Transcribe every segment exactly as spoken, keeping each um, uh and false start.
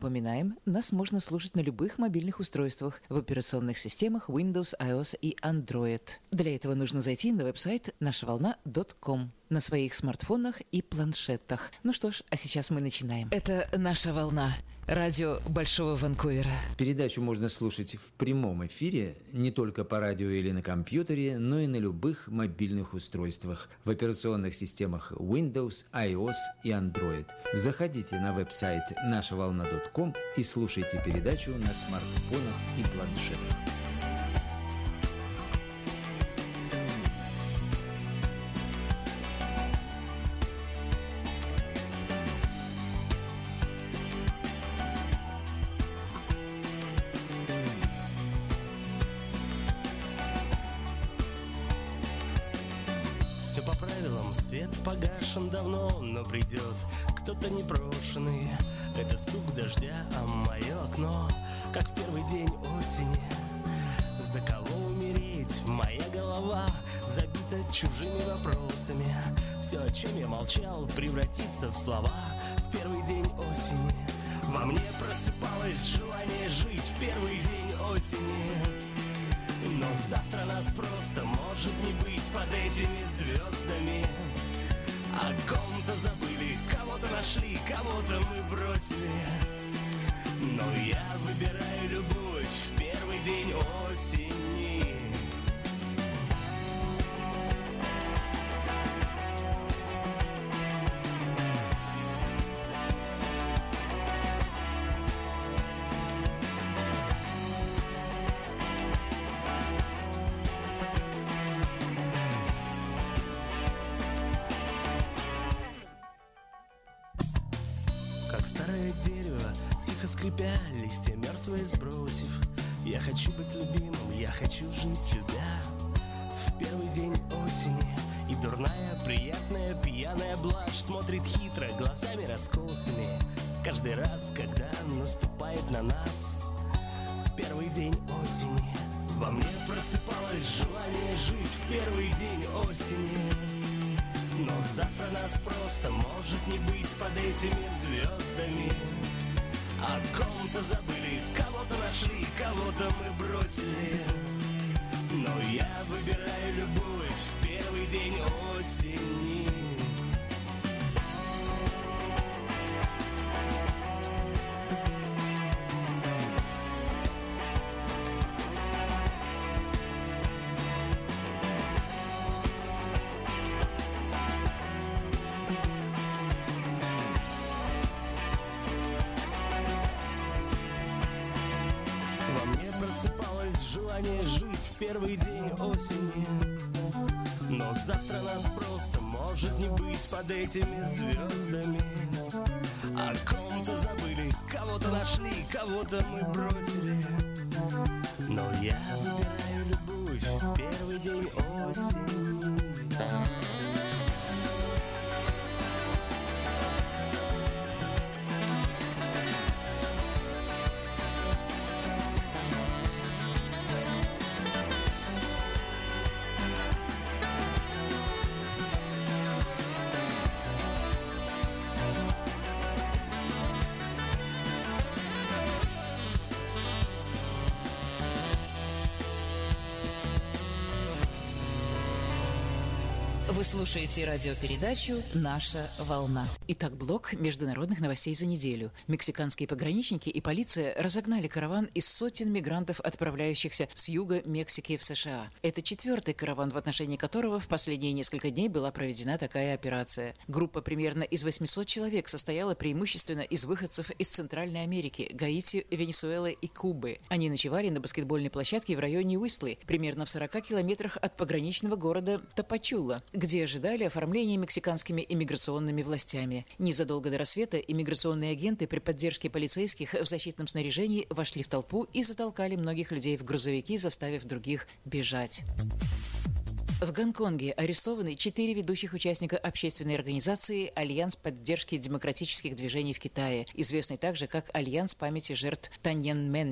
Напоминаем, нас можно слушать на любых мобильных устройствах в операционных системах Windows, iOS и Android. Для этого нужно зайти на веб-сайт наша волна точка ком на своих смартфонах и планшетах. Ну что ж, а сейчас мы начинаем. Это «Наша волна», радио Большого Ванкувера. Передачу можно слушать в прямом эфире не только по радио или на компьютере, но и на любых мобильных устройствах в операционных системах Windows, iOS и Android. Заходите на веб-сайт наша волна точка ком и слушайте передачу на смартфонах и планшетах. Свет погашен давно, но придет кто-то непрошенный. Это стук дождя, а мое окно, как в первый день осени. За кого умереть? Моя голова забита чужими вопросами. Все, о чем я молчал, превратится в слова в первый день осени. Во мне просыпалось желание жить в первый день осени. Но завтра нас просто может не быть под этими звездами. О ком-то забыли, кого-то нашли, кого-то мы бросили. Но я выбираю любовь в первый день осени. Дерево, тихо скрипя, листья мертвые сбросив. Я хочу быть любимым, я хочу жить, любя. В первый день осени и дурная, приятная, пьяная блажь смотрит хитро, глазами раскосыми. Каждый раз, когда наступает на нас первый день осени, во мне просыпалось желание жить в первый день осени. Но завтра нас просто может не быть под этими звездами. О ком-то забыли, кого-то нашли, кого-то мы бросили. Но я выбираю любовь в первый день осени. Желание жить в первый день осени. Но завтра нас просто может не быть под этими звездами. О ком-то забыли, кого-то нашли, кого-то мы бросили. Но я выбираю любовь в первый день осени. Вы слушаете радиопередачу «Наша волна». Итак, блок международных новостей за неделю. Мексиканские пограничники и полиция разогнали караван из сотен мигрантов, отправляющихся с юга Мексики в США. Это четвертый караван, в отношении которого в последние несколько дней была проведена такая операция. Группа примерно из восьмисот человек состояла преимущественно из выходцев из Центральной Америки, Гаити, Венесуэлы и Кубы. Они ночевали на баскетбольной площадке в районе Уистлы, примерно в сорока километрах от пограничного города Тапачула, где ожидали оформления мексиканскими иммиграционными властями. Незадолго до рассвета иммиграционные агенты при поддержке полицейских в защитном снаряжении вошли в толпу и затолкали многих людей в грузовики, заставив других бежать. В Гонконге арестованы четыре ведущих участника общественной организации «Альянс поддержки демократических движений в Китае», известный также как «Альянс памяти жертв Таньяньмэня».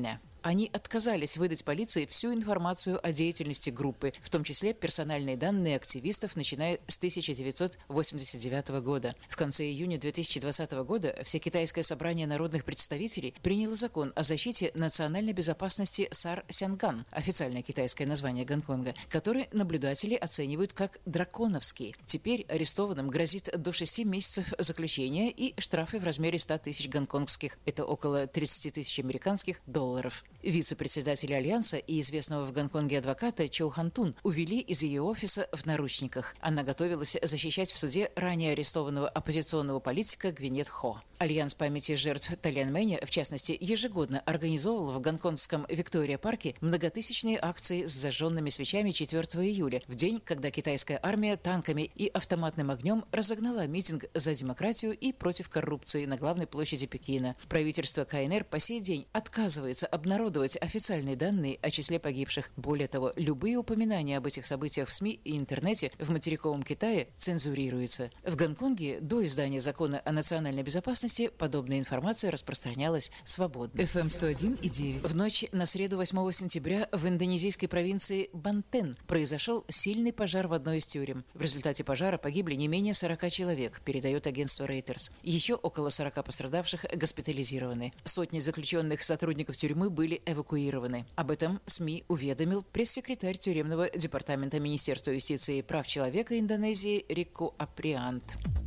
Они отказались выдать полиции всю информацию о деятельности группы, в том числе персональные данные активистов, начиная с тысяча девятьсот восемьдесят девятого года. В конце июня две тысячи двадцатого года Всекитайское собрание народных представителей приняло закон о защите национальной безопасности Сар-Сянган, официальное китайское название Гонконга, который наблюдатели оценивают как драконовский. Теперь арестованным грозит до шести месяцев заключения и штрафы в размере ста тысяч гонконгских, это около тридцати тысяч американских долларов. Вице-председателя Альянса и известного в Гонконге адвоката Чоу Хантун увели из ее офиса в наручниках. Она готовилась защищать в суде ранее арестованного оппозиционного политика Гвинет Хо. Альянс памяти жертв Тяньаньмэня, в частности, ежегодно организовывал в гонконгском Виктория-парке многотысячные акции с зажженными свечами четвёртого июля, в день, когда китайская армия танками и автоматным огнем разогнала митинг за демократию и против коррупции на главной площади Пекина. Правительство КНР по сей день отказывается обнародовать официальные данные о числе погибших. Более того, любые упоминания об этих событиях в СМИ и интернете в материковом Китае цензурируются. В Гонконге до издания закона о национальной безопасности подобная информация распространялась свободно. эф эм сто один и девять. В ночь на среду восьмого сентября в индонезийской провинции Бантен произошел сильный пожар в одной из тюрем. В результате пожара погибли не менее сорока человек, передает агентство Reuters. Еще около сорока пострадавших госпитализированы. Сотни заключенных сотрудников тюрьмы были эвакуированы. Об этом СМИ уведомил пресс-секретарь тюремного департамента Министерства юстиции и прав человека Индонезии Рику Априант.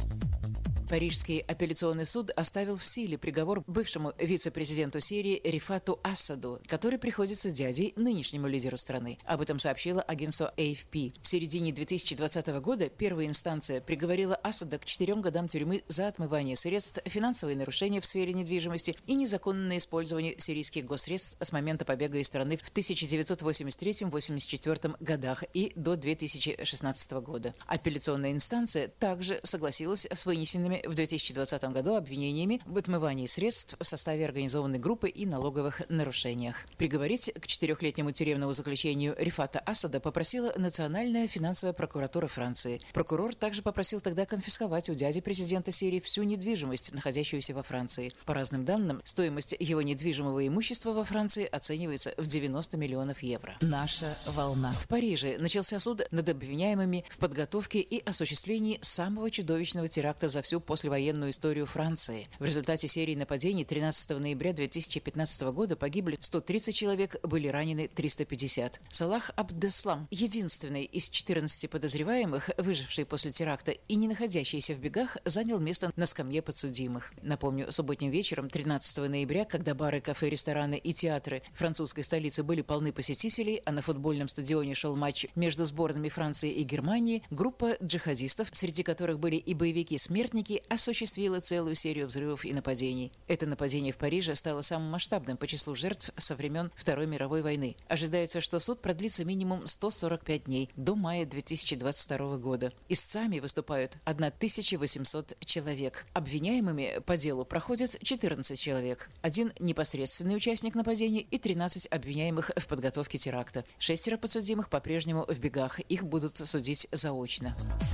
Парижский апелляционный суд оставил в силе приговор бывшему вице-президенту Сирии Рифату Асаду, который приходится дядей нынешнему лидеру страны. Об этом сообщило агентство эй эф пи. В середине две тысячи двадцатого года первая инстанция приговорила Асада к четырем годам тюрьмы за отмывание средств, финансовые нарушения в сфере недвижимости и незаконное использование сирийских госсредств с момента побега из страны в тысяча девятьсот восемьдесят третьем — восемьдесят четвёртом годах и до две тысячи шестнадцатого года. Апелляционная инстанция также согласилась с вынесенными в две тысячи двадцатом году обвинениями в отмывании средств в составе организованной группы и налоговых нарушениях. Приговорить к четырехлетнему тюремному заключению Рифата Асада попросила Национальная финансовая прокуратура Франции. Прокурор также попросил тогда конфисковать у дяди президента Сирии всю недвижимость, находящуюся во Франции. По разным данным, стоимость его недвижимого имущества во Франции оценивается в девяносто миллионов евро. Наша волна. В Париже начался суд над обвиняемыми в подготовке и осуществлении самого чудовищного теракта за всю послевоенную историю Франции. В результате серии нападений тринадцатого ноября две тысячи пятнадцатого года погибли сто тридцать человек, были ранены триста пятьдесят. Салах Абдеслам, единственный из четырнадцати подозреваемых, выживший после теракта и не находящийся в бегах, занял место на скамье подсудимых. Напомню, субботним вечером тринадцатого ноября, когда бары, кафе, рестораны и театры французской столицы были полны посетителей, а на футбольном стадионе шел матч между сборными Франции и Германии, группа джихадистов, среди которых были и боевики-смертники, осуществила целую серию взрывов и нападений. Это нападение в Париже стало самым масштабным по числу жертв со времен Второй мировой войны. Ожидается, что суд продлится минимум сто сорок пять дней, до мая две тысячи двадцать второго года. Истцами выступают тысяча восемьсот человек. Обвиняемыми по делу проходят четырнадцать человек. Один непосредственный участник нападения и тринадцать обвиняемых в подготовке теракта. Шестеро подсудимых по-прежнему в бегах. Их будут судить заочно.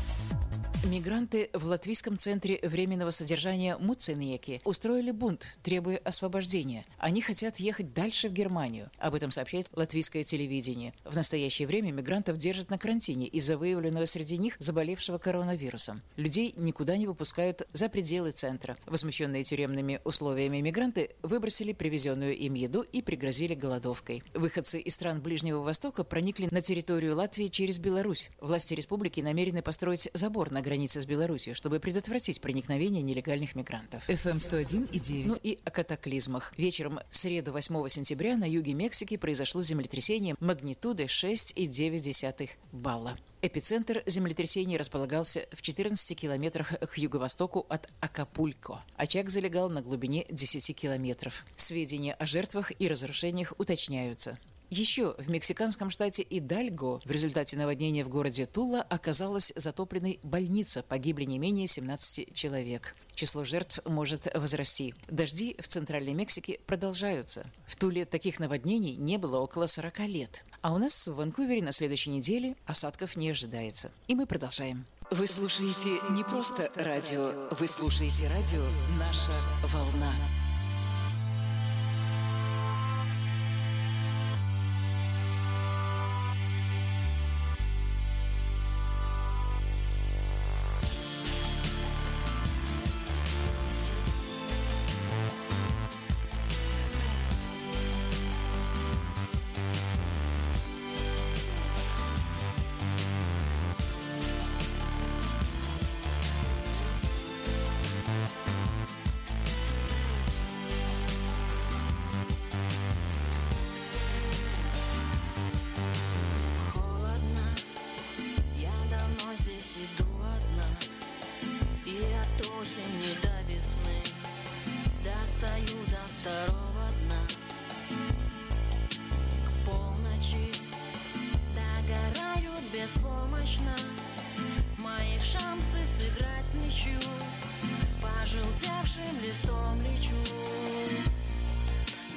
Мигранты в латвийском центре временного содержания Муценьеки устроили бунт, требуя освобождения. Они хотят ехать дальше в Германию. Об этом сообщает латвийское телевидение. В настоящее время мигрантов держат на карантине из-за выявленного среди них заболевшего коронавирусом. Людей никуда не выпускают за пределы центра. Возмущенные тюремными условиями мигранты выбросили привезенную им еду и пригрозили голодовкой. Выходцы из стран Ближнего Востока проникли на территорию Латвии через Беларусь. Власти республики намерены построить забор на границе границы с Беларусью, чтобы предотвратить проникновение нелегальных мигрантов. эф эм сто один и девять. Ну и о катаклизмах. Вечером в среду восьмого сентября на юге Мексики произошло землетрясение магнитудой шесть и девять десятых балла. Эпицентр землетрясения располагался в четырнадцати километрах к юго-востоку от Акапулько. Очаг залегал на глубине десяти километров. Сведения о жертвах и разрушениях уточняются. Еще в мексиканском штате Идальго в результате наводнения в городе Тула оказалась затопленной больница. Погибли не менее семнадцати человек. Число жертв может возрасти. Дожди в Центральной Мексике продолжаются. В Туле таких наводнений не было около сорока лет. А у нас в Ванкувере на следующей неделе осадков не ожидается. И мы продолжаем. Вы слушаете не просто радио, вы слушаете радио «Наша волна».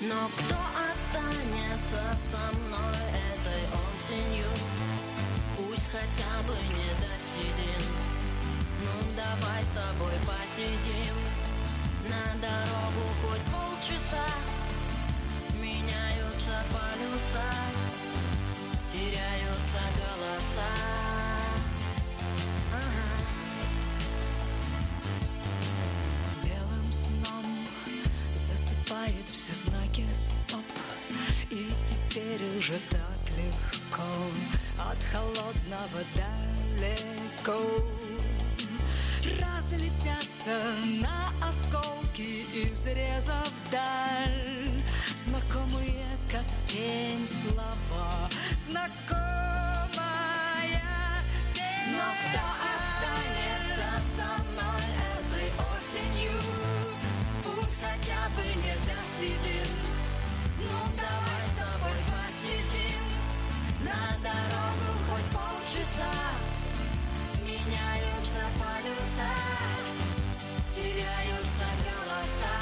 Но кто останется со мной этой осенью? Пусть хотя бы не досидим. Ну давай с тобой посидим. На дорогу хоть полчаса. Меняются полюса, теряются голоса. Ага. Белым сном засыпает все знаки стоп. И теперь уже так легко от холодного далеко разлетятся на осколки, изрезав даль. Знакомые, как тень, слова, знакомая песня. Но кто останется со мной этой осенью? Пусть хотя бы не досидим. Ну давай с тобой посидим. На дорогу хоть полчаса. Меняются полюса, теряются голоса.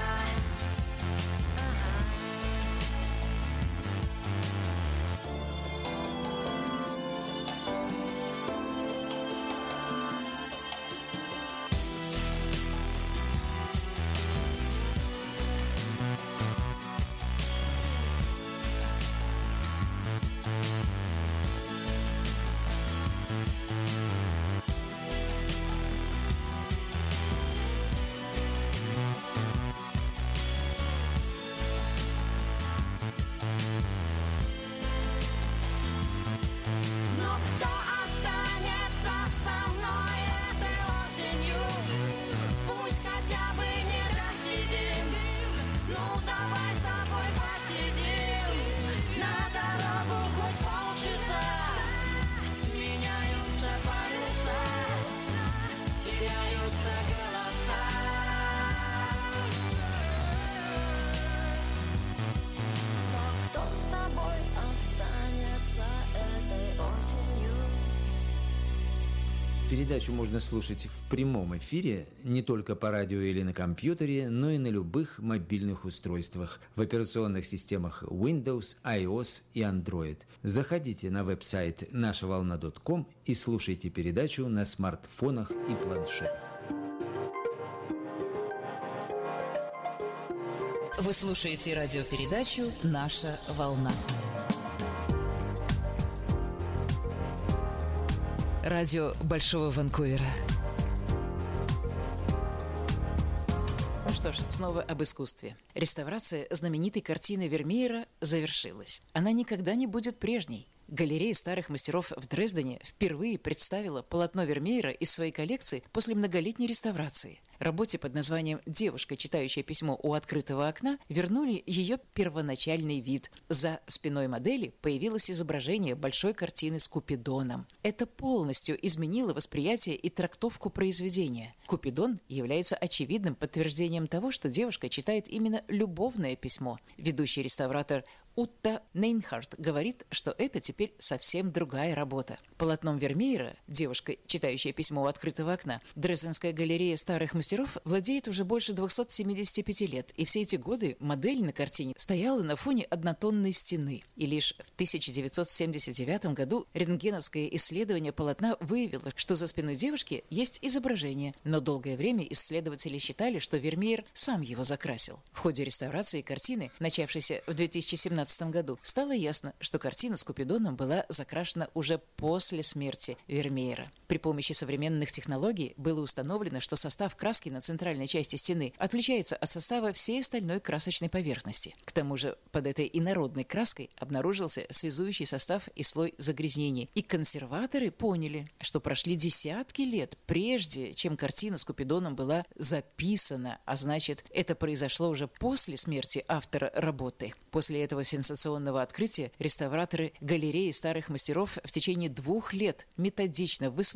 Передачу можно слушать в прямом эфире не только по радио или на компьютере, но и на любых мобильных устройствах в операционных системах Windows, iOS и Android. Заходите на веб-сайт наша волна точка ком и слушайте передачу на смартфонах и планшетах. Вы слушаете радиопередачу «Наша волна». Радио Большого Ванкувера. Ну что ж, снова об искусстве. Реставрация знаменитой картины Вермеера завершилась. Она никогда не будет прежней. Галерея старых мастеров в Дрездене впервые представила полотно Вермеера из своей коллекции после многолетней реставрации. Работе под названием «Девушка, читающая письмо у открытого окна» вернули ее первоначальный вид. За спиной модели появилось изображение большой картины с Купидоном. Это полностью изменило восприятие и трактовку произведения. Купидон является очевидным подтверждением того, что девушка читает именно любовное письмо. Ведущий реставратор Утта Нейнхарт говорит, что это теперь совсем другая работа. Полотном Вермеера «Девушка, читающая письмо у открытого окна» Дрезденская галерея старых мастеров владеет уже больше двухсот семидесяти пяти лет, и все эти годы модель на картине стояла на фоне однотонной стены. И лишь в тысяча девятьсот семьдесят девятом году рентгеновское исследование полотна выявило, что за спиной девушки есть изображение, но долгое время исследователи считали, что Вермеер сам его закрасил. В ходе реставрации картины, начавшейся в две тысячи семнадцатом году, стало ясно, что картина с Купидоном была закрашена уже после смерти Вермеера. При помощи современных технологий было установлено, что состав краски на центральной части стены отличается от состава всей остальной красочной поверхности. К тому же под этой инородной краской обнаружился связующий состав и слой загрязнений. И консерваторы поняли, что прошли десятки лет, прежде чем картина с Купидоном была записана, а значит, это произошло уже после смерти автора работы. После этого сенсационного открытия реставраторы галереи старых мастеров в течение двух лет методично высвобождали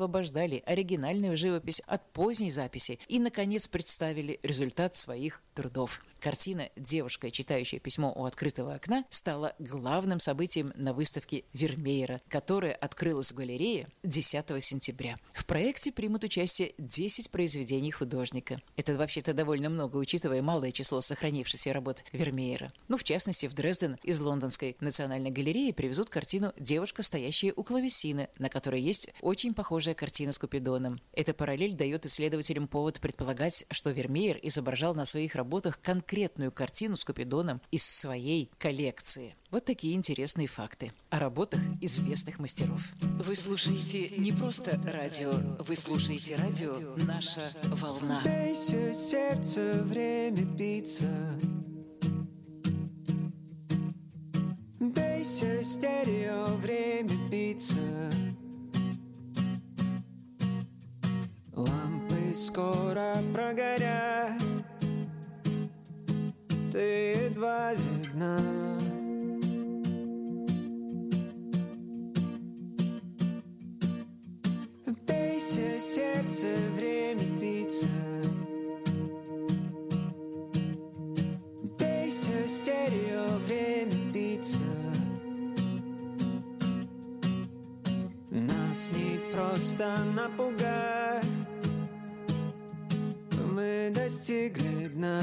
освобождали оригинальную живопись от поздней записи и, наконец, представили результат своих трудов. Картина «Девушка, читающая письмо у открытого окна» стала главным событием на выставке Вермеера, которая открылась в галерее десятого сентября. В проекте примут участие десять произведений художника. Это вообще-то довольно много, учитывая малое число сохранившихся работ Вермеера. Ну, в частности, в Дрезден из Лондонской национальной галереи привезут картину «Девушка, стоящая у клавесина», на которой есть очень похожая картина с Купидоном. Эта параллель дает исследователям повод предполагать, что Вермеер изображал на своих работах конкретную картину с Купидоном из своей коллекции. Вот такие интересные факты о работах известных мастеров. Вы слушаете не просто радио, вы слушаете радио «Наша волна». Бейся, сердце, время биться. Бейся, стерео, время биться. Лампы скоро прогорят, ты едва видна. Бейся, сердце, время биться. Бейся, стерео, время биться. Нас не просто напугать, мы достигли дна.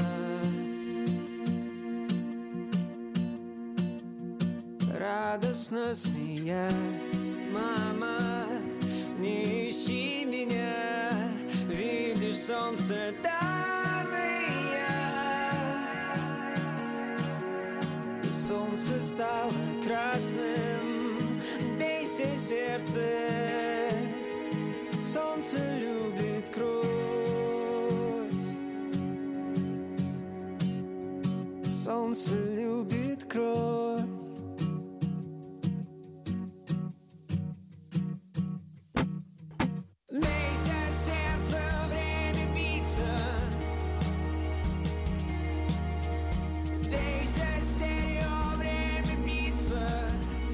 Радостно смеясь, мама, не ищи меня, видишь солнце, там и я. И солнце стало красным, бейся, сердце, солнце любит кровь. Солнце любит кровь. Бейся, сердце, время биться. Бейся, стерео, время биться.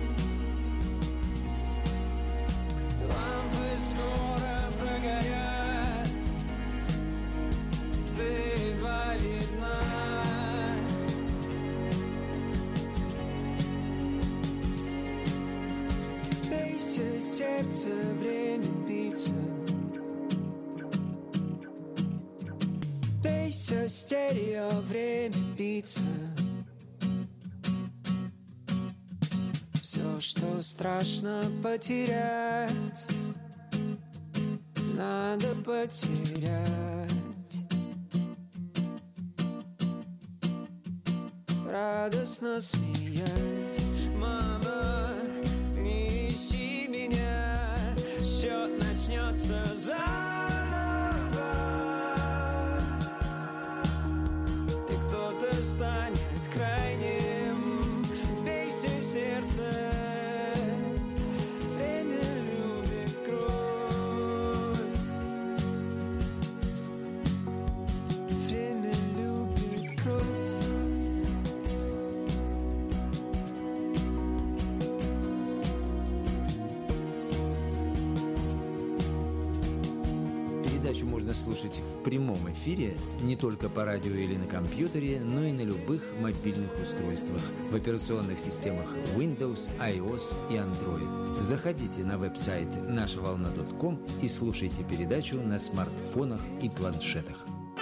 Лампы скоро прогорят, ты едва видна. Бейся, сердце, время биться. Бейся, стерео, время биться. Все, что страшно потерять, надо потерять. Радостно смеясь, мама, не ищи меня, счет начнется заново, и кто-то станет крайним. Бейся, сердце, время любит кровь. Время любит кровь. Передачу можно слушать в прямом эфире не только по радио или на компьютере, но и на любых мобильных устройствах в операционных системах Windows, iOS и Android. Заходите на веб-сайт наша волна точка ком и слушайте передачу на смартфонах и планшетах.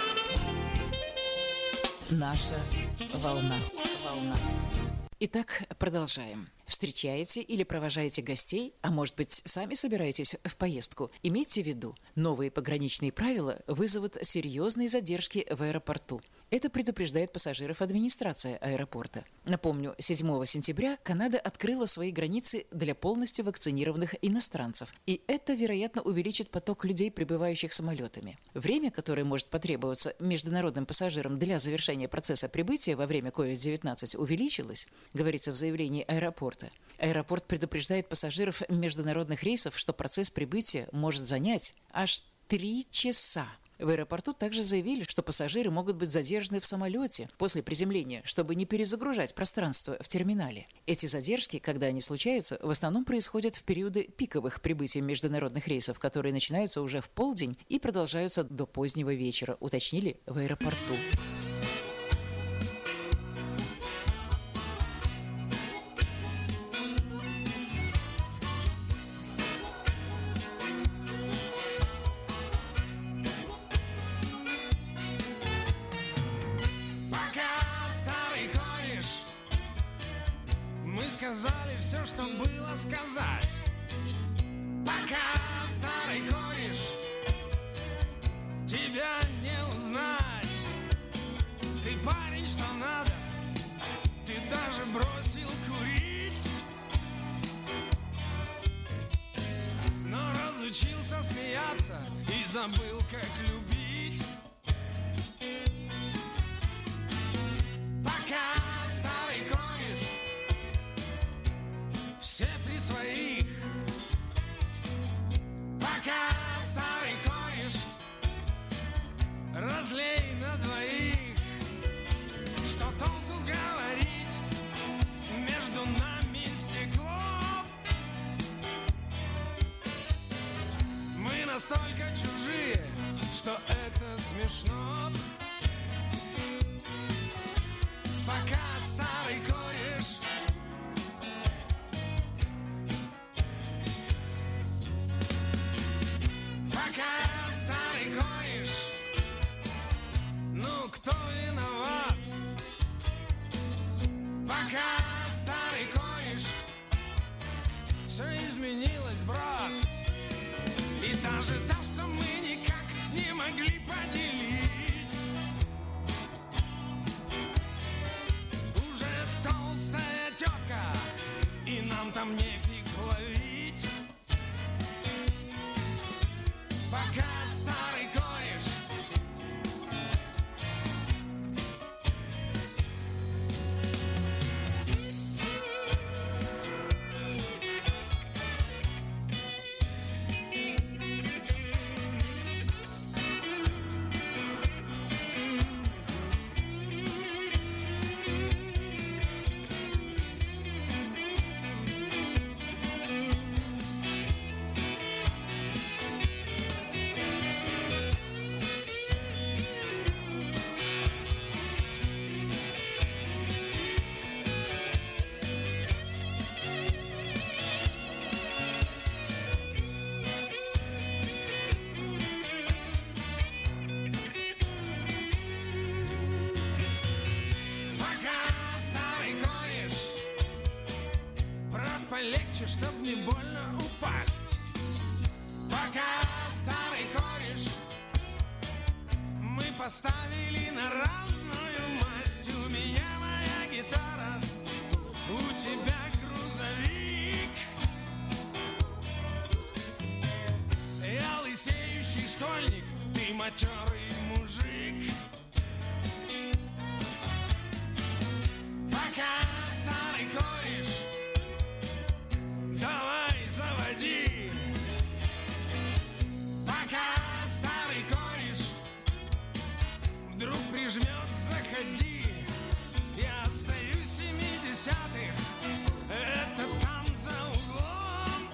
Наша волна. Волна. Итак, продолжаем. Встречаете или провожаете гостей, а может быть, сами собираетесь в поездку? Имейте в виду, новые пограничные правила вызовут серьезные задержки в аэропорту. Это предупреждает пассажиров администрация аэропорта. Напомню, седьмого сентября Канада открыла свои границы для полностью вакцинированных иностранцев. И это, вероятно, увеличит поток людей, прибывающих самолетами. Время, которое может потребоваться международным пассажирам для завершения процесса прибытия во время ковид девятнадцать, увеличилось, говорится в заявлении аэропорта. Аэропорт предупреждает пассажиров международных рейсов, что процесс прибытия может занять аж три часа. В аэропорту также заявили, что пассажиры могут быть задержаны в самолете после приземления, чтобы не перезагружать пространство в терминале. Эти задержки, когда они случаются, в основном происходят в периоды пиковых прибытий международных рейсов, которые начинаются уже в полдень и продолжаются до позднего вечера, уточнили в аэропорту. Сказали все, что было сказать. Пока, старый кореш, тебя не узнать. Ты парень, что надо, ты даже бросил курить, но разучился смеяться и забыл, как любить. Пока, старый кореш, все при своих. Пока, старый кореш, разлей на двоих. Что толку говорить, между нами стекло? Мы настолько чужие, что это смешно. Пока, старый кореш, пока, старый кореш, ну кто виноват? Пока, старый кореш, все изменилось, брат. И даже то, что мы никак не могли поделить, уже толстая тетка, и нам там нефиг ловить. Пока, старый кореш, полегче, чтоб не больно упасть. Пока, старый кореш, мы поставили на разную масть. У меня моя гитара, у тебя грузовик. Я лысеющий школьник, ты матерый мужик. Пока, старый кореш, давай заводи. Пока, старый кореш, вдруг прижмет, заходи. Я остаюсь в семидесятых, это там за углом,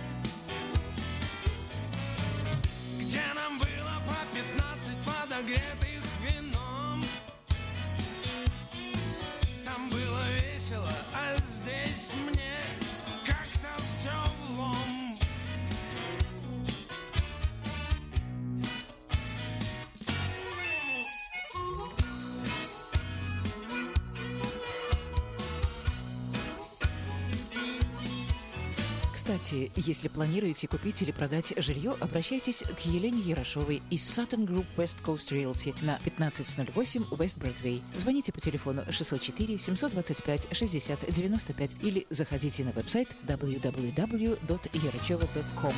где нам было по пятнадцать подогретых вином. Там было весело, а здесь мне как-то все влом. Кстати, если планируете купить или продать жилье, обращайтесь к Елене Ярошовой из Sutton Group West Coast Realty на пятнадцать ноль восемь West Broadway. Звоните по телефону шестьсот четыре семьсот двадцать пять шестьдесят девяносто пять или заходите на веб-сайт дабл ю дабл ю дабл ю точка ярачева точка ком.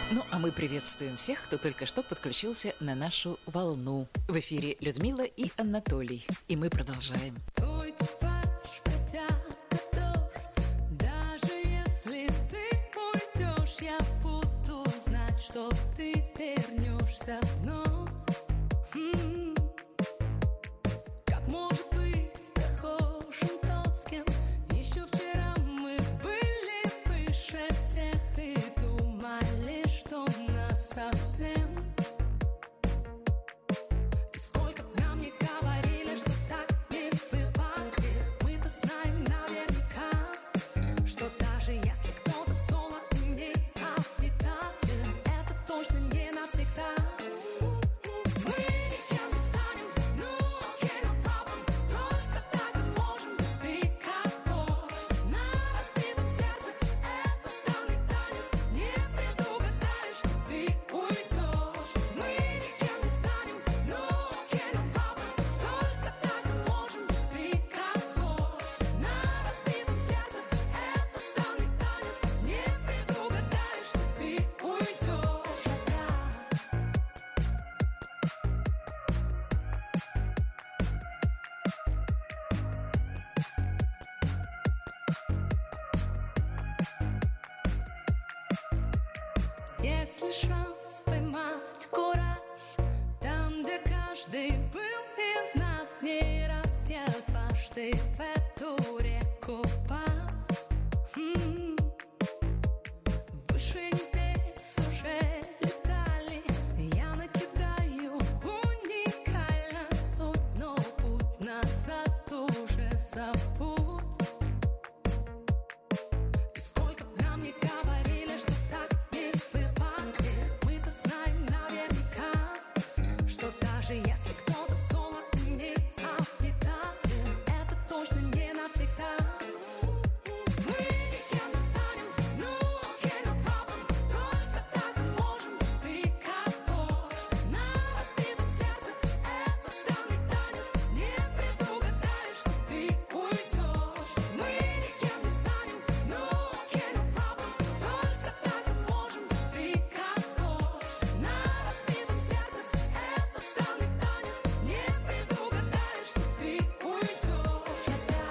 Ну, а мы приветствуем всех, кто только что подключился на нашу волну. В эфире Людмила и Анатолий. И мы продолжаем. Твой типаж протянет дождь. Даже если ты уйдешь, я буду знать, что ты вернешься вновь. М-м-м. Как может быть похожим тот, с кем еще вчера мы были выше всех? Ты думали, что нас совсем. И сколько нам не говорили, что так не бывает, мы-то знаем наверняка, что даже если кто-то в золоте не обитает, это точно не навсегда. Мы никем не станем, ну окей, no problem. Только так и можем быть ты как дождь. На разбитом сердце этот странный танец. Не предугадаешь, что ты уйдешь. Мы никем не станем, ну окей, no problem. Только так и можем быть ты как дождь. На разбитом сердце этот странный танец. Не предугадаешь, что ты уйдешь опять. Если шанс поймать кураж, там, где каждый был из нас, не раз я дважды в эту реку пас. М-м. Выше небес уже летали, я накидаю уникально суть, но путь назад уже забудь. И сколько б нам не говорили, что так не бывает, мы-то знаем наверняка, что даже если кто-то в золоте не обитает, это точно не навсегда. Мы никем не станем, ну окей, no problem. Только так и можем быть ты как дождь. На разбитом сердце этот странный танец. Не предугадаешь, что ты уйдешь. Мы никем не станем, ну окей, no problem. Только так и можем быть ты как дождь. На разбитом сердце этот странный танец. Не предугадаешь, что ты уйдешь опять.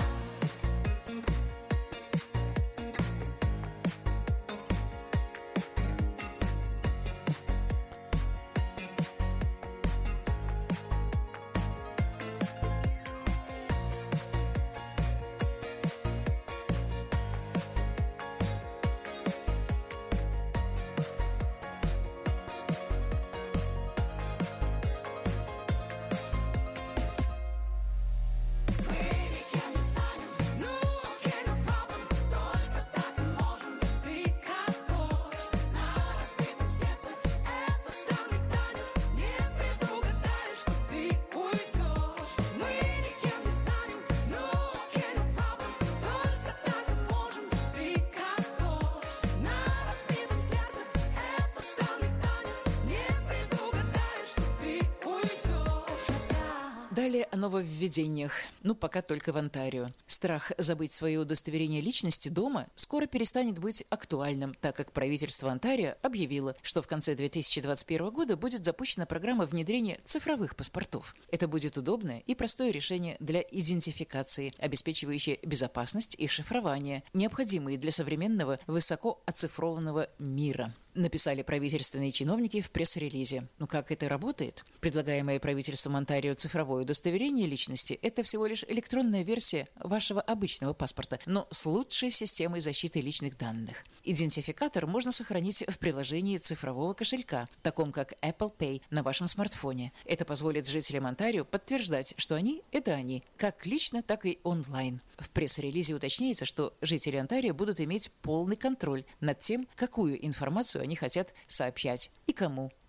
Мы никем не станем, ну окей, no problem. Только так и можем быть ты как дождь. На разбитом сердце этот странный танец. Не предугадаешь, что ты уйдешь. Мы никем не станем, ну окей, no problem. Только так и можем быть ты как дождь. На разбитом сердце этот странный танец. Не предугадаешь, что ты уйдешь опять. Далее о нововведениях. Ну, пока только в Онтарио. Страх забыть свое удостоверение личности дома скоро перестанет быть актуальным, так как правительство Онтарио объявило, что в конце две тысячи двадцать первого года будет запущена программа внедрения цифровых паспортов. Это будет удобное и простое решение для идентификации, обеспечивающее безопасность и шифрование, необходимые для современного высокооцифрованного мира. Написали правительственные чиновники в пресс-релизе. Ну как это работает? Предлагаемое правительством Онтарио цифровое удостоверение личности – это всего лишь электронная версия вашего обычного паспорта, но с лучшей системой защиты личных данных. Идентификатор можно сохранить в приложении цифрового кошелька, таком как Apple Pay на вашем смартфоне. Это позволит жителям Онтарио подтверждать, что они – это они, как лично, так и онлайн. В пресс-релизе уточняется, что жители Онтарио будут иметь полный контроль над тем, какую информацию они хотят сообщать и кому.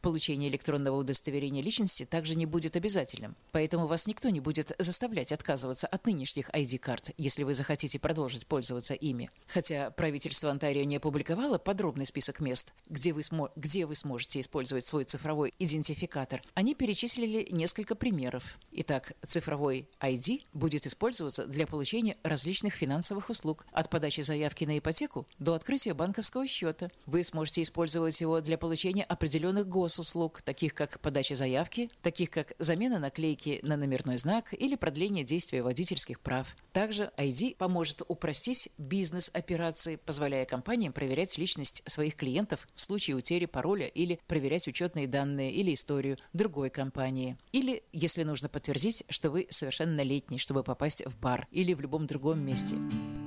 Получение электронного удостоверения личности также не будет обязательным, поэтому вас никто не будет заставлять отказываться от нынешних ай ди-карт, если вы захотите продолжить пользоваться ими. Хотя правительство Онтарио не опубликовало подробный список мест, где вы, смо- где вы сможете использовать свой цифровой идентификатор, они перечислили несколько примеров. Итак, цифровой ай ди будет использоваться для получения различных финансовых услуг, от подачи заявки на ипотеку до открытия банковского счета. Вы сможете использовать его для получения определенных госуслуг, таких как подача заявки, таких как замена наклейки на номерной знак или продление действия водительских прав. Также ай ди поможет упростить бизнес-операции, позволяя компаниям проверять личность своих клиентов в случае утери пароля или проверять учетные данные или историю другой компании. Или, если нужно подтвердить, что вы совершеннолетний, чтобы попасть в бар или в любом другом месте.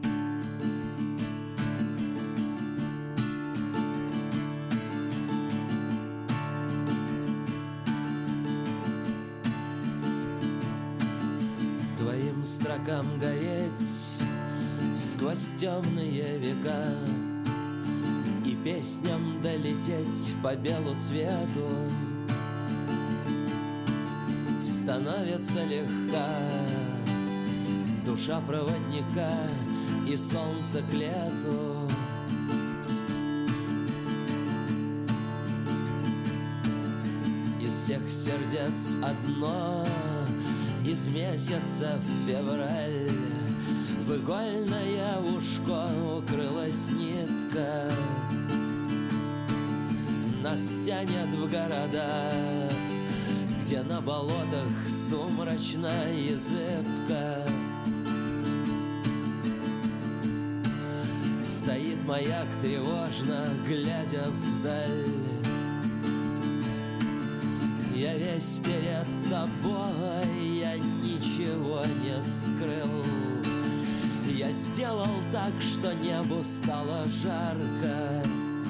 Твоим строкам гореть сквозь темные века и песням долететь по белу свету становится легка душа проводника и солнце к лету. Из всех сердец одно, из месяца в февраль в игольное ушко укрылась нитка. Нас тянет в города, где на болотах сумрачно и зыбко стоит маяк тревожно, глядя вдаль. Я весь перед тобой, я ничего не скрыл. Я сделал так, что небу стало жарко.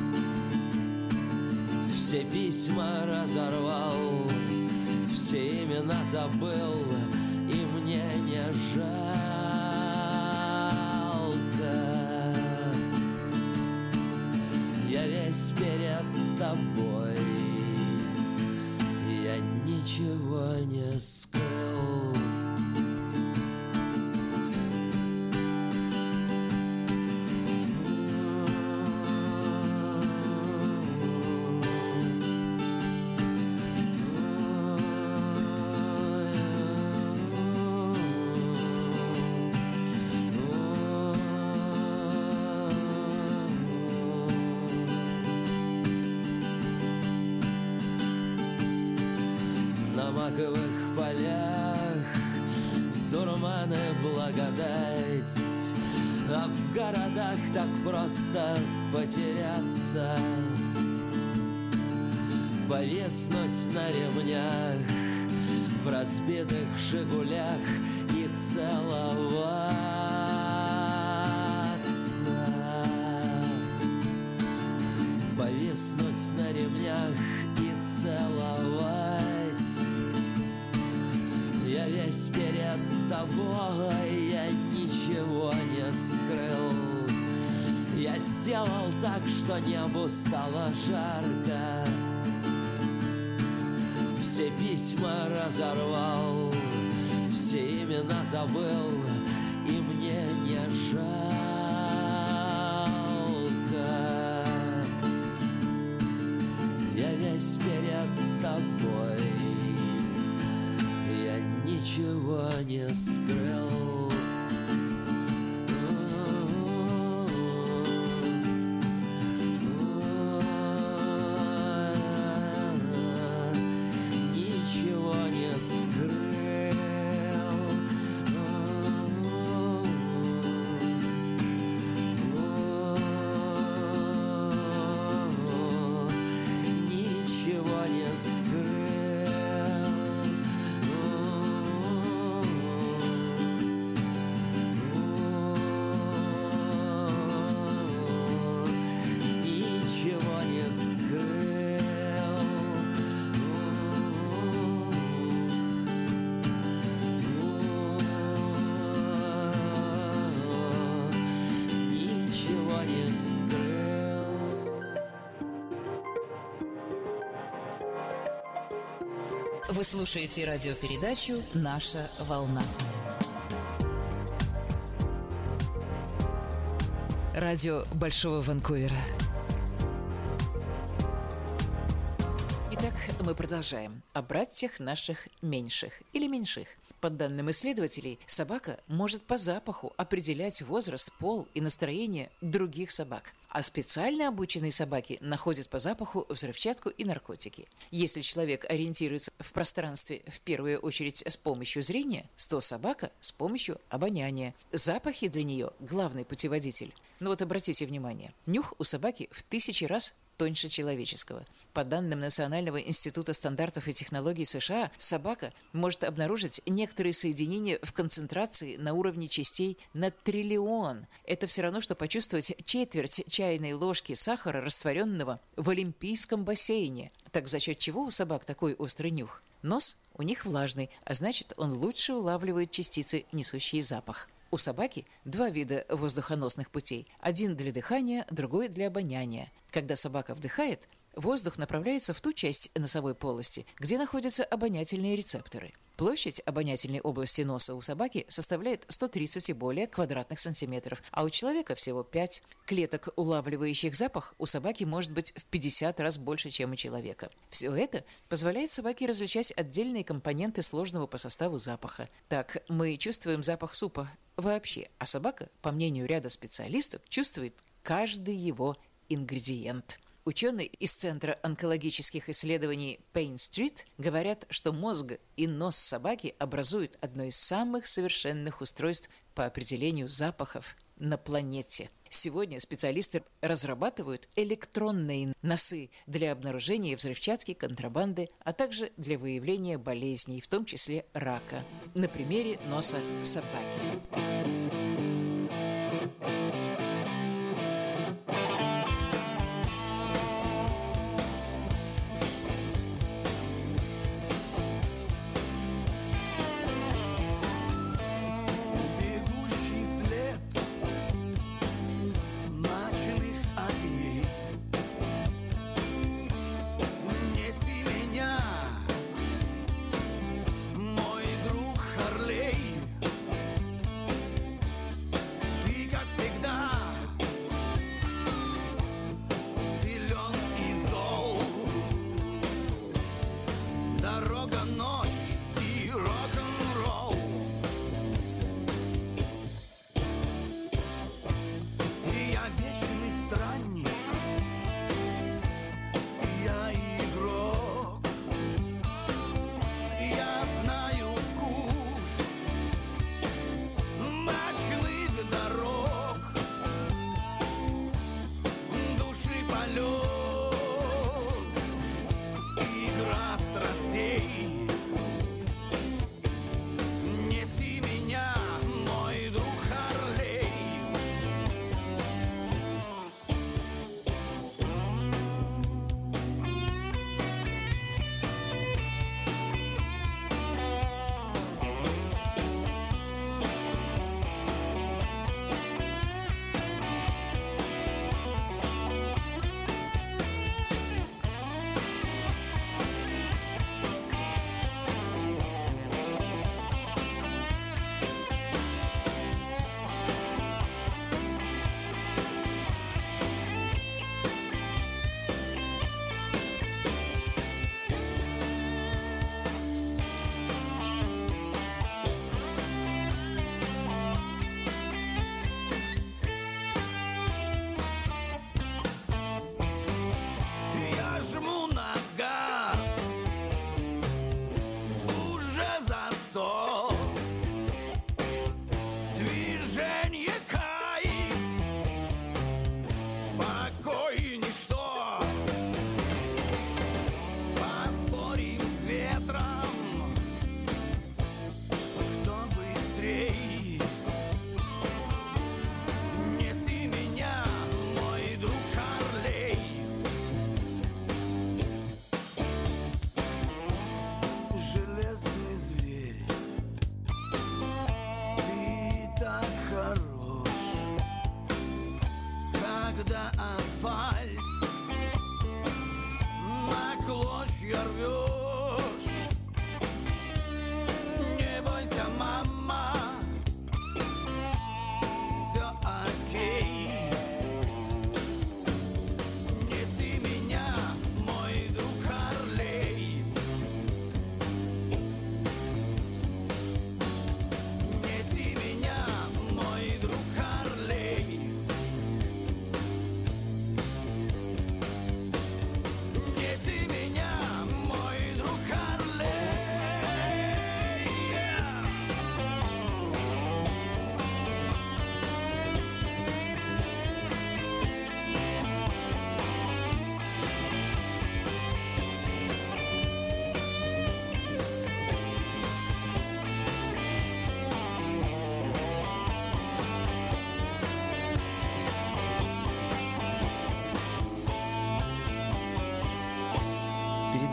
Все письма разорвал, все имена забыл, и мне не жалко. Я весь перед тобой, я ничего не скрыл. На маковых полях дурманы благодать, а в городах так просто потеряться, повиснуть на ремнях в разбитых «Жигулях» и целоваться. Повиснуть на ремнях и целовать. Я весь перед тобой, я ничего не скрыл. Я сделал так, что небу стало жарко. Все письма разорвал, все имена забыл, и мне не жалко. Я весь перед тобой, я ничего не скрыл. Ничего не скрыл. Ничего не скрыл. Ничего не скрыл. Ничего не скрыл. Вы слушаете радиопередачу «Наша волна». Радио Большого Ванкувера. Итак, мы продолжаем о братьях наших меньших или меньших. По данным исследователей, собака может по запаху определять возраст, пол и настроение других собак. А специально обученные собаки находят по запаху взрывчатку и наркотики. Если человек ориентируется в пространстве в первую очередь с помощью зрения, то собака с помощью обоняния. Запахи для нее – главный путеводитель. Но вот обратите внимание, нюх у собаки в тысячи раз тоньше человеческого. По данным Национального института стандартов и технологий США, собака может обнаружить некоторые соединения в концентрации на уровне частей на триллион. Это все равно, что почувствовать четверть чайной ложки сахара, растворенного в Олимпийском бассейне. Так за счет чего у собак такой острый нюх? Нос у них влажный, а значит, он лучше улавливает частицы, несущие запах. У собаки два вида воздухоносных путей. Один для дыхания, другой для обоняния. Когда собака вдыхает, воздух направляется в ту часть носовой полости, где находятся обонятельные рецепторы. Площадь обонятельной области носа у собаки составляет сто тридцать и более квадратных сантиметров, а у человека всего пять. Клеток, улавливающих запах, у собаки может быть в пятьдесят раз больше, чем у человека. Все это позволяет собаке различать отдельные компоненты сложного по составу запаха. Так, мы чувствуем запах супа вообще, а собака, по мнению ряда специалистов, чувствует каждый его ингредиент. Ученые из Центра онкологических исследований Пейн-стрит говорят, что мозг и нос собаки образуют одно из самых совершенных устройств по определению запахов на планете. Сегодня специалисты разрабатывают электронные носы для обнаружения взрывчатки, контрабанды, а также для выявления болезней, в том числе рака. На примере носа собаки. клочья рвешь,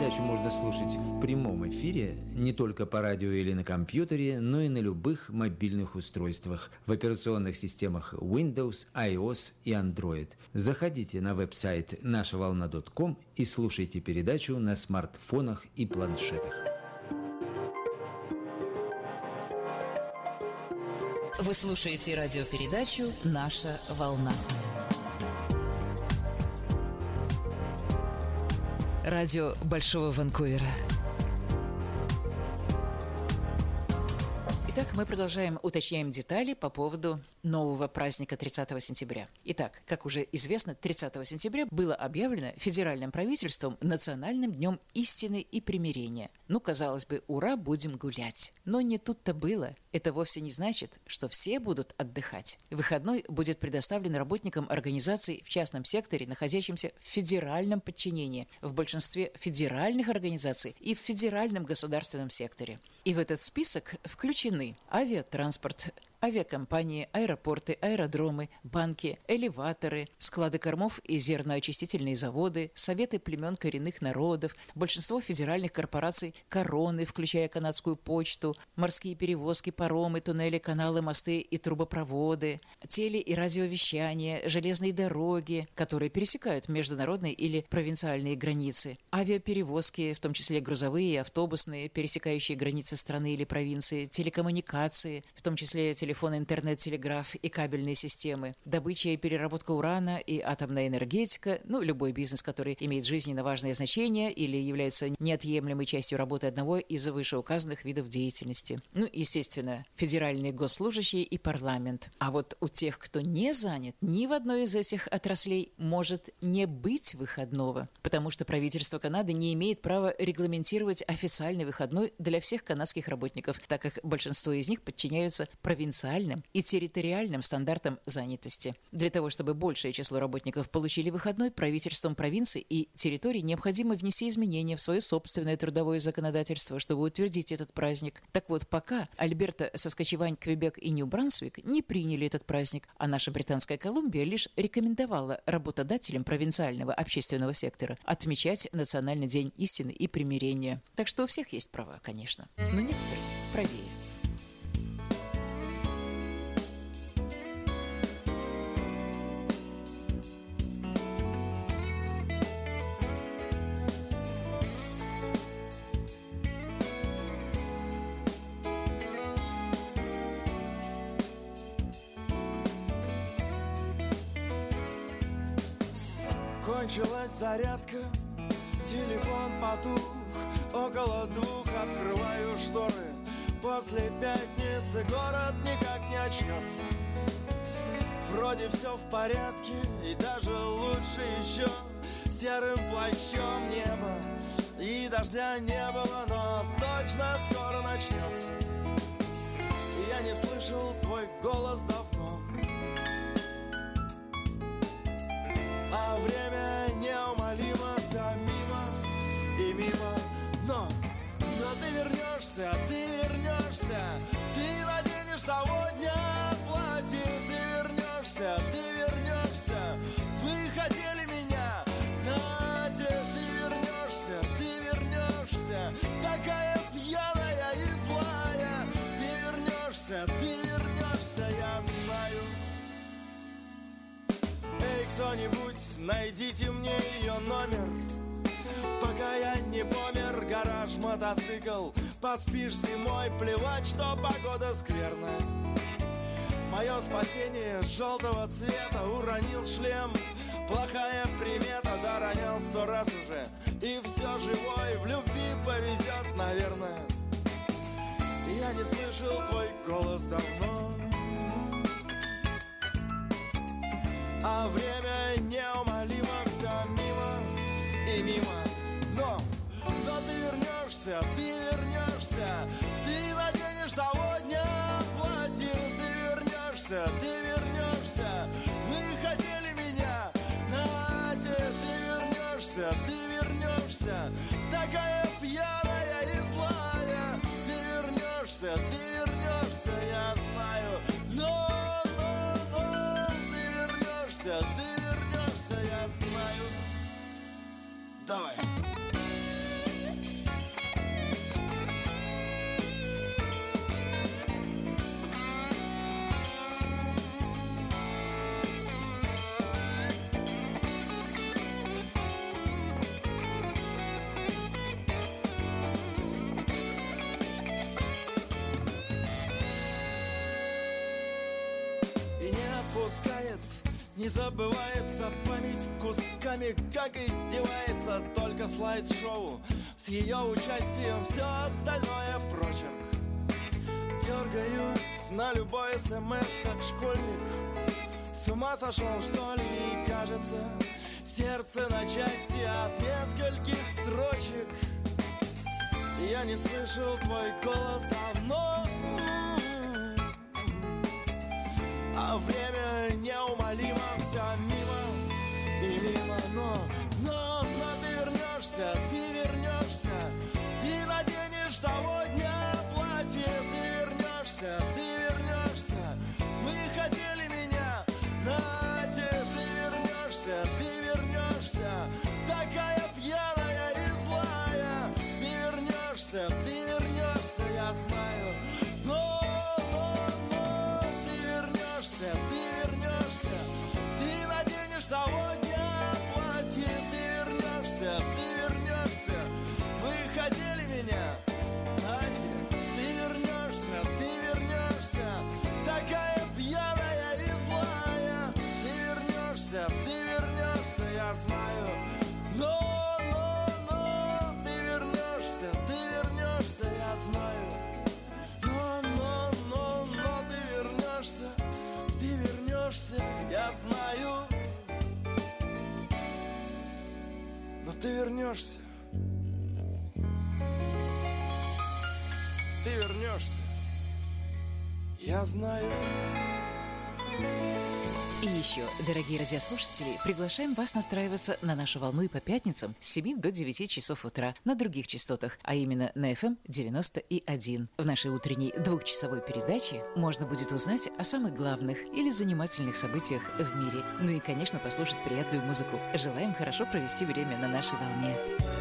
Передачу можно слушать в прямом эфире не только по радио или на компьютере, но и на любых мобильных устройствах в операционных системах Windows, iOS и Android. Заходите на веб-сайт наша волна точка ком и слушайте передачу на смартфонах и планшетах. Вы слушаете радиопередачу «Наша волна». Радио Большого Ванкувера. Итак, мы продолжаем, уточняем детали по поводу нового праздника тридцатого сентября. Итак, как уже известно, тридцатого сентября было объявлено федеральным правительством Национальным днем истины и примирения. Ну, казалось бы, ура, будем гулять. Но не тут-то было. Это вовсе не значит, что все будут отдыхать. Выходной будет предоставлен работникам организаций в частном секторе, находящимся в федеральном подчинении, в большинстве федеральных организаций и в федеральном государственном секторе. И в этот список включены авиатранспорт, авиакомпании, аэропорты, аэродромы, банки, элеваторы, склады кормов и зерноочистительные заводы, советы племен коренных народов, большинство федеральных корпораций короны, включая канадскую почту, морские перевозки, паромы, туннели, каналы, мосты и трубопроводы, теле- и радиовещание, железные дороги, которые пересекают международные или провинциальные границы, авиаперевозки, в том числе грузовые и автобусные, пересекающие границы страны или провинции, телекоммуникации, в том числе телефон, интернет, телеграф и кабельные системы, добыча и переработка урана и атомная энергетика, ну, любой бизнес, который имеет жизненно важное значение или является неотъемлемой частью работы одного из вышеуказанных видов деятельности. Ну, естественно, федеральные госслужащие и парламент. А вот у тех, кто не занят ни в одной из этих отраслей, может не быть выходного, потому что правительство Канады не имеет права регламентировать официальный выходной для всех канадских работников, так как большинство из них подчиняются провинциальным и территориальным стандартам занятости. Для того, чтобы большее число работников получили выходной, правительством провинций и территорий необходимо внести изменения в свое собственное трудовое законодательство, чтобы утвердить этот праздник. Так вот, пока Альберта, Саскачевань, Квебек и Нью-Брансвик не приняли этот праздник, а наша Британская Колумбия лишь рекомендовала работодателям провинциального общественного сектора отмечать Национальный день истины и примирения. Так что у всех есть права, конечно, но некоторые правее. Кончилась зарядка, телефон потух. Около двух открываю шторы. После пятницы город никак не очнется. Вроде все в порядке, и даже лучше еще. Серым плащом небо, и дождя не было, но точно скоро начнется. Я не слышал твой голос давно, а время неумолимо все мимо и мимо. Но, но ты вернешься, ты вернешься, ты наденешь того дня платье. Ты вернешься, ты вернешься, вы хотели меня, Надя. Ты вернешься, ты вернешься, такая пьяная и злая. Ты вернешься, ты вернешься, я знаю. Эй, кто-нибудь, найдите мне ее номер, пока я не помер. Гараж, мотоцикл, поспишь зимой, плевать, что погода скверная. Мое спасение желтого цвета, уронил шлем, плохая примета, да ронял сто раз уже. И все живой, в любви повезет, наверное. Я не слышал твой голос давно, а время неумолимо все мимо и мимо. Но, но ты вернешься, ты вернешься, ты наденешь того дня платье. Ты вернешься, ты вернешься, вы хотели меня, Надя. Ты вернешься, ты вернешься, такая пьяная и злая. Ты вернешься, ты вернешься, я знаю. Но, но, но ты вернешься, ты вернешься, я знаю. Давай. Не забывается память кусками, как издевается только слайд-шоу. С ее участием все остальное прочерк. Дергаюсь на любой смс, как школьник. С ума сошел, что ли, и кажется, сердце на части от нескольких строчек. Я не слышал твой голос давно, а время неумолимо все мимо и мимо. Но, но, но ты вернешься, ты вернешься, ты наденешь того дня платье. Ты вернешься, ты вернешься, вы хотели меня, нате. Ты вернешься, ты вернешься, такая пьяная и злая. Ты вернешься, ты вернешься, я знаю. Но, но, но ты вернешься, ты вернешься, ты наденешь того дня платье. Ты вернешься, ты вернешься, вы хотели меня, нате. Ты вернешься, ты вернешься, такая пьяная и злая. Ты вернешься, ты вернешься, я знаю. Но, но, но ты вернешься, ты вернешься, я знаю. Но, но, но, но ты вернешься, ты вернешься, я знаю. Но ты вернешься, ты вернешься, я знаю. И еще, дорогие радиослушатели, приглашаем вас настраиваться на нашу волну и по пятницам с семи до девяти часов утра на других частотах, а именно на эф эм девяносто и один. В нашей утренней двухчасовой передаче можно будет узнать о самых главных или занимательных событиях в мире. Ну и, конечно, послушать приятную музыку. Желаем хорошо провести время на нашей волне.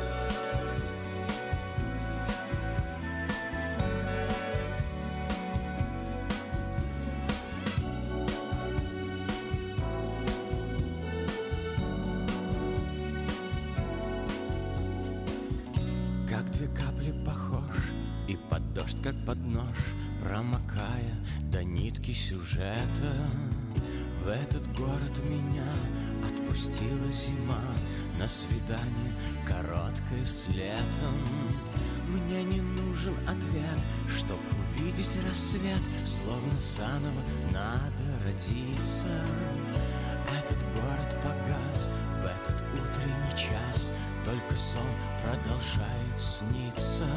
Как под нож, промокая до нитки сюжета. В этот город меня отпустила зима на свидание короткое с летом. Мне не нужен ответ, чтоб увидеть рассвет, словно заново надо родиться. Этот город погас в этот утренний час, только сон продолжает сниться.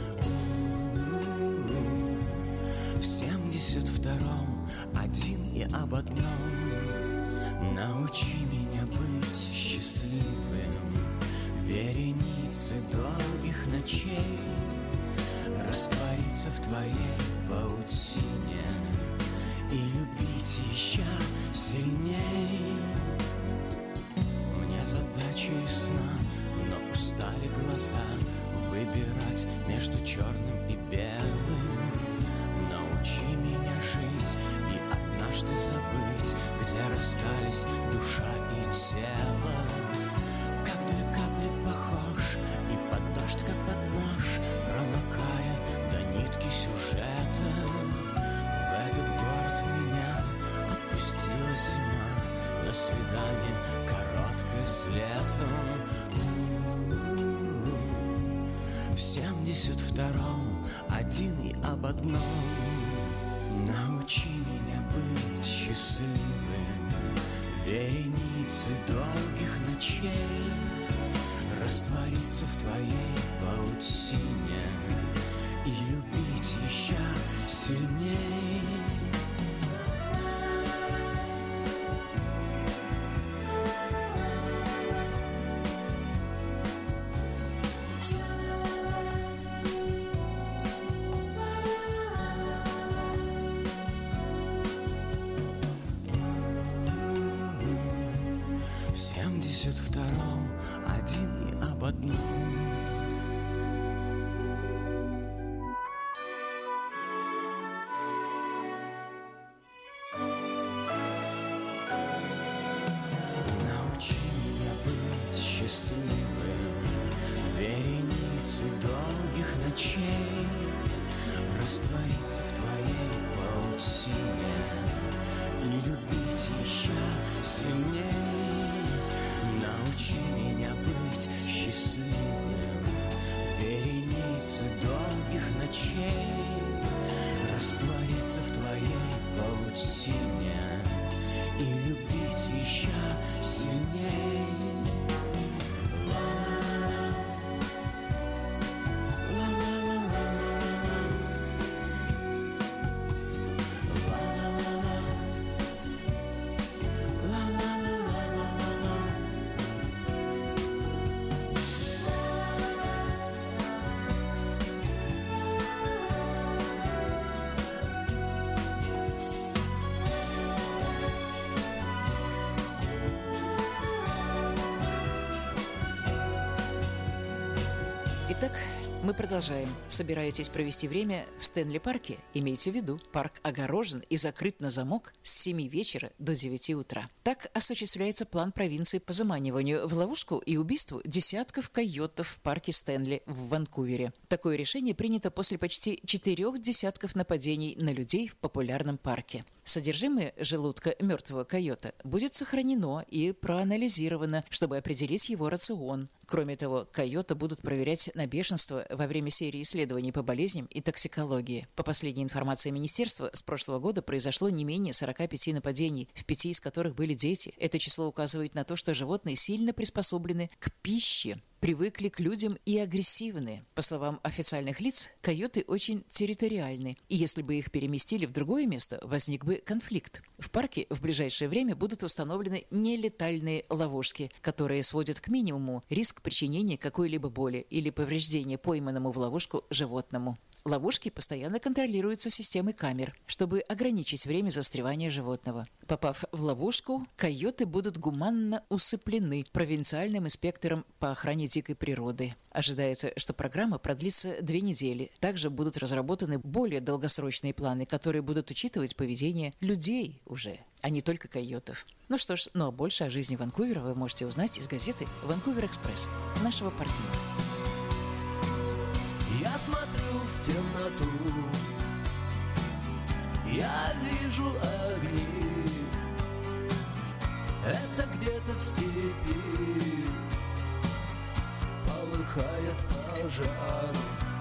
В семьдесят втором один и об одном: научи меня быть счастливым. Вереницы долгих ночей раствориться в твоей паутине и любить еще сильней. Мне задача ясна, но устали глаза выбирать между черным и белым. Научи меня жить и однажды забыть, где расстались душа и тело. Как две капли похож и под дождь, как под нож, промокая до нитки сюжета. В этот город меня отпустила зима на свидание короткое с летом. В семьдесят втором один и об одном: научи меня быть счастливым. Вереницы долгих ночей раствориться в твоей паутине и любить еще сильней. В втором один и об одном. Научи меня быть счастливым. Вереницы долгих ночей раствориться в твоей паутине и любить еще сильнее. Итак, мы продолжаем. Собираетесь провести время в Стэнли-парке? Имейте в виду, парк огорожен и закрыт на замок с семи вечера до девяти утра. Так осуществляется план провинции по заманиванию в ловушку и убийству десятков койотов в парке Стэнли в Ванкувере. Такое решение принято после почти четырех десятков нападений на людей в популярном парке. Содержимое желудка мертвого койота будет сохранено и проанализировано, чтобы определить его рацион. Кроме того, койота будут проверять на бешенство во время серии исследований по болезням и токсикологии. По последней информации министерства, с прошлого года произошло не менее сорока пяти нападений, в пяти из которых были дети. Это число указывает на то, что животные сильно приспособлены к пище, привыкли к людям и агрессивны. По словам официальных лиц, койоты очень территориальны, и если бы их переместили в другое место, возник бы конфликт. В парке в ближайшее время будут установлены нелетальные ловушки, которые сводят к минимуму риск причинения какой-либо боли или повреждения пойманному в ловушку животному. Ловушки постоянно контролируются системой камер, чтобы ограничить время застревания животного. Попав в ловушку, койоты будут гуманно усыплены провинциальным инспектором по охране дикой природы. Ожидается, что программа продлится две недели. Также будут разработаны более долгосрочные планы, которые будут учитывать поведение людей уже, а не только койотов. Ну что ж, ну а больше о жизни Ванкувера вы можете узнать из газеты «Ванкувер Экспресс», нашего партнера. Я смотрю в темноту, я вижу огни. Это где-то в степи полыхает пожар.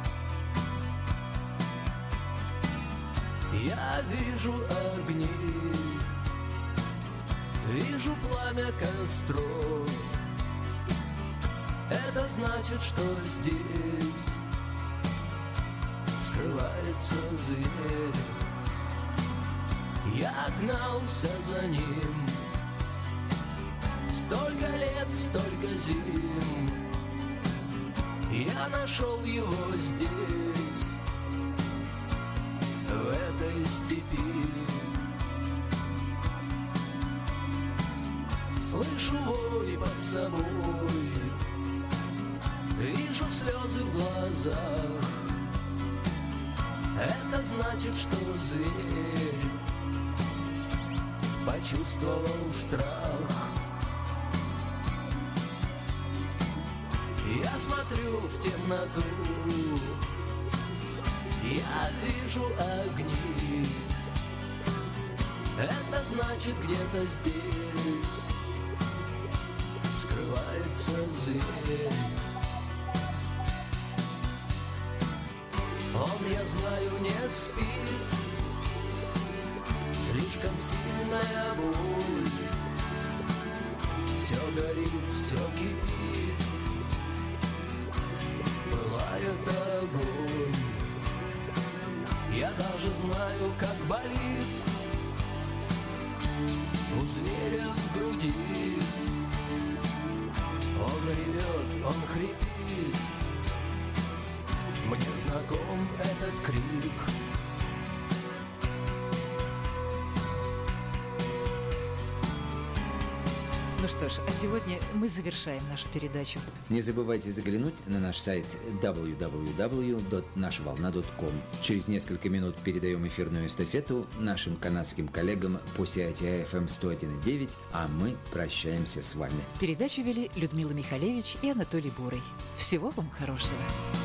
Я вижу огни, вижу пламя костров. Это значит, что здесь скрывается зверь. Я гнался за ним столько лет, столько зим. Я нашел его здесь, в этой степи. Слышу вой под собой, вижу слезы в глазах. Это значит, что зверь почувствовал страх. Я смотрю в темноту, я вижу огни. Это значит, где-то здесь скрывается зверь. Он, я знаю, не спит, слишком сильная боль. Все горит, все кипит, пылает огонь. Я даже знаю, как болит у зверя в груди. Он ревет, он хрипит, мне знаком этот крик. Ну что ж, а сегодня мы завершаем нашу передачу. Не забывайте заглянуть на наш сайт дабл ю дабл ю дабл ю точка наша волна точка ком. Через несколько минут передаем эфирную эстафету нашим канадским коллегам по си ай ти ай эф эм сто один и девять, а мы прощаемся с вами. Передачу вели Людмила Михалевич и Анатолий Бурый. Всего вам хорошего.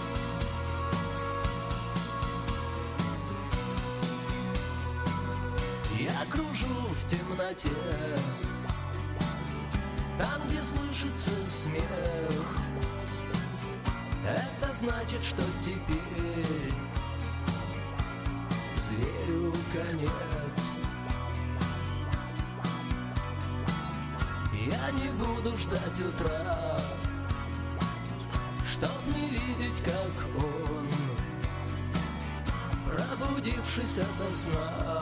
Я кружу в темноте, там, где слышится смех. Это значит, что теперь зверю конец. Я не буду ждать утра, чтоб не видеть, как он, пробудившись ото сна,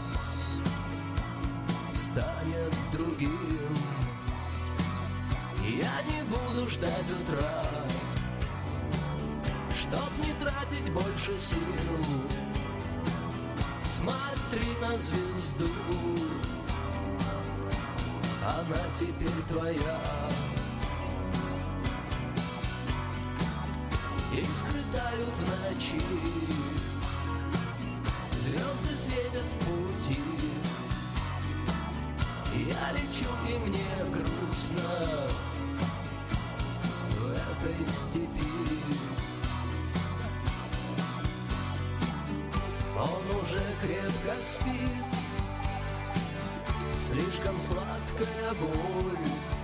станет другим. Я не буду ждать утра, чтоб не тратить больше сил. Смотри на звезду, она теперь твоя. искры тают в ночи, звезды светят в пути. Я лечу, и мне грустно в этой степи. Он уже крепко спит, слишком сладкая боль.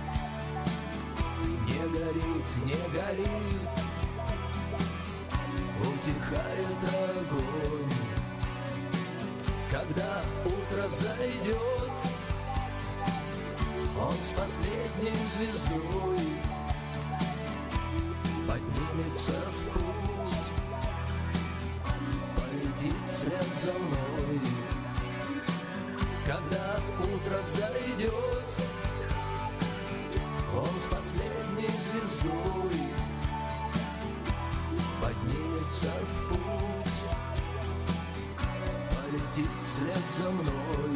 Не горит, не горит, утихает огонь. Когда утро взойдет, он с последней звездой поднимется в путь, полетит вслед за мной. Когда утро взойдет, он с последней звездой поднимется в путь, полетит вслед за мной.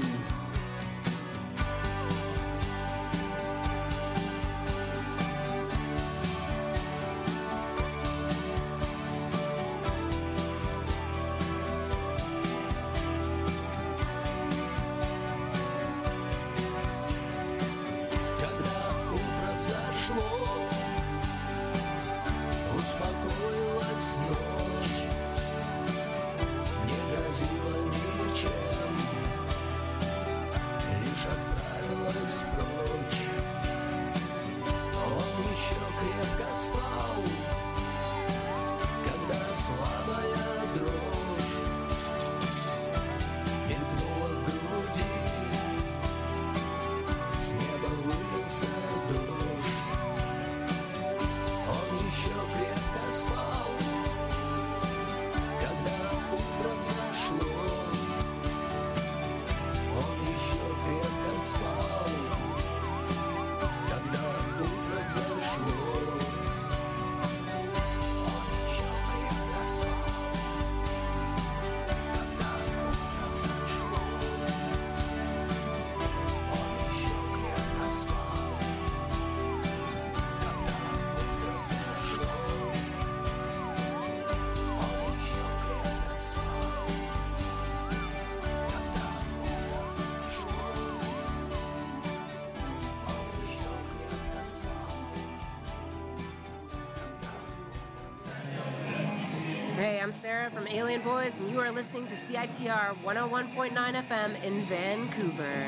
Hey, I'm Sarah from Alien Boys, and you are listening to C I T R one oh one point nine F M in Vancouver.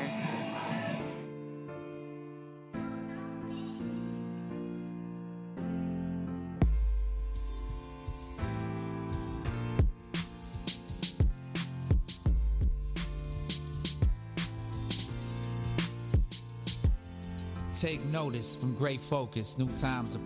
Take notice from great focus, new times are